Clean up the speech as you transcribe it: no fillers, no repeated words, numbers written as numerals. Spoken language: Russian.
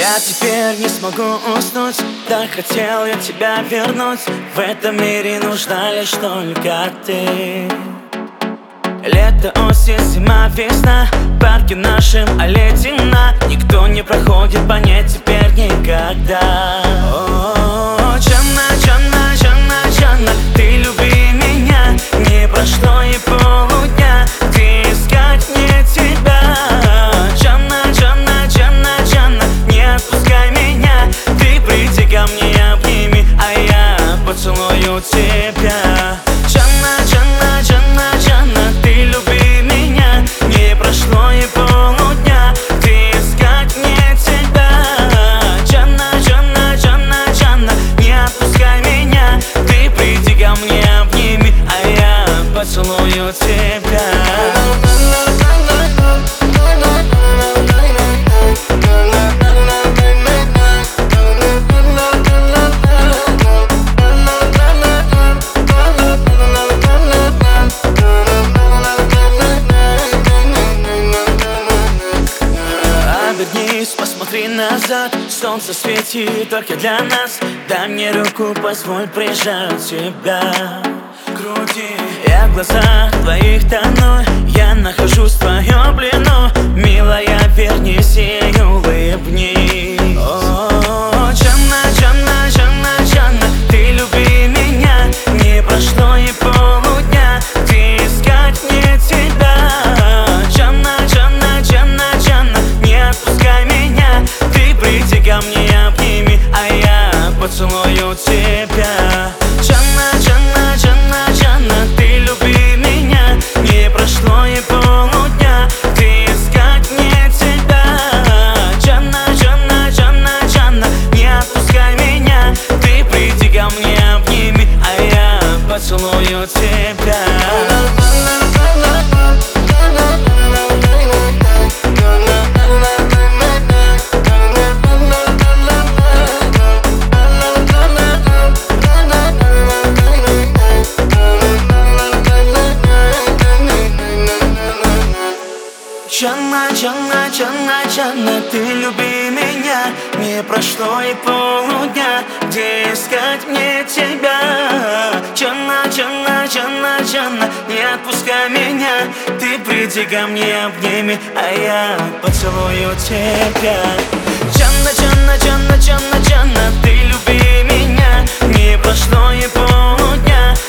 Я теперь не смогу уснуть, так хотел я тебя вернуть. В этом мире нужна лишь только ты. Лето, осень, зима, весна, парки нашим аллея темна. Никто не проходит по ней теперь никогда. О, Джанна, Джанна, Джанна, Джанна, ты люби меня. Не прошло и полудня, где искать мне тебя. Джанна, Джанна, Джанна, Джанна, не отпускай меня. Ты приди ко мне, обними, а я поцелую тебя. Джанна, Джанна, Джанна, Джанна, ты люби меня. Не прошло и полудня, где искать мне тебя. Джанна, Джанна, Джанна, Джанна, не отпускай меня. Ты приди ко мне, обними, а я поцелую тебя. Посмотри назад, солнце светит только для нас. Дай мне руку, позволь прижать тебя к груди. Я в глазах твоих тону, я нахожусь в твоем плену. Милая, вернись и улыбнись. О, Джанна, Джанна, Джанна, Джанна, ты люби меня. Не прошло и полудня, где искать мне тебя. Джанна, Джанна, Джанна, Джанна, не отпускай меня. Ты приди ко мне, обними, а я поцелую тебя. Джанна, Джанна, Джанна, Джанна, ты люби меня. Не прошло и полудня, где искать мне тебя. Джанна, Джанна, Джанна, Джанна, не отпускай меня. Ты приди ко мне, обними, а я поцелую тебя. Джанна, Джанна, Джанна, Джанна, ты люби меня. Не прошло и полудня, где искать мне тебя. Джанна, Джанна, Джанна, Джанна, не отпускай меня. Ты приди ко мне, обними, а я поцелую тебя. Джанна, Джанна, Джанна, Джанна, Джанна, ты люби меня. Не прошло и полудня,